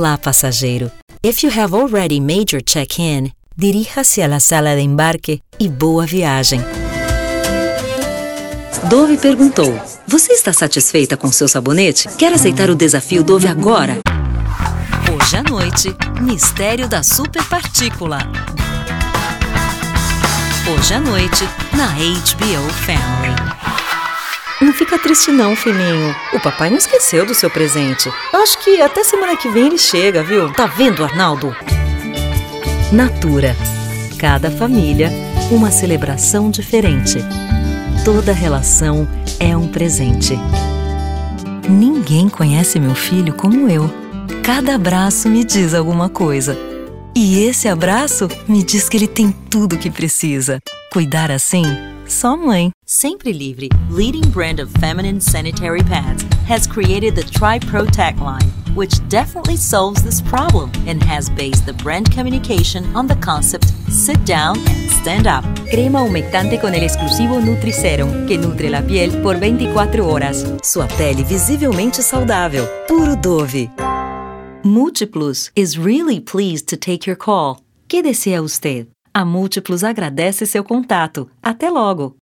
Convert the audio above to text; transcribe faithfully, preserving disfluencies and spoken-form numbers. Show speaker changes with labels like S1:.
S1: Olá, passageiro. If you have already made your check-in, diríjase a la sala de embarque e boa viagem. Dove perguntou: você está satisfeita com seu sabonete? Quer aceitar o desafio Dove agora? Hoje à noite, Mistério da Superpartícula. Hoje à noite, na H B O Family. Não fica triste não, filhinho. O papai não esqueceu do seu presente. Acho que até semana que vem ele chega, viu? Tá vendo, Arnaldo? Natura. Cada família, uma celebração diferente. Toda relação é um presente. Ninguém conhece meu filho como eu. Cada abraço me diz alguma coisa. E esse abraço me diz que ele tem tudo o que precisa. Cuidar assim, só mãe. Sempre Livre, leading brand of feminine sanitary pads, has created the Tri-Protect line, which definitely solves this problem and has based the brand communication on the concept sit down and stand up. Crema humectante con el exclusivo Nutri-Serum, que nutre la piel por veinticuatro horas. Sua pele visivelmente saudável. Puro Dove. Múltiplos is really pleased to take your call. Que desea usted? A Múltiplos agradece seu contato. Até logo!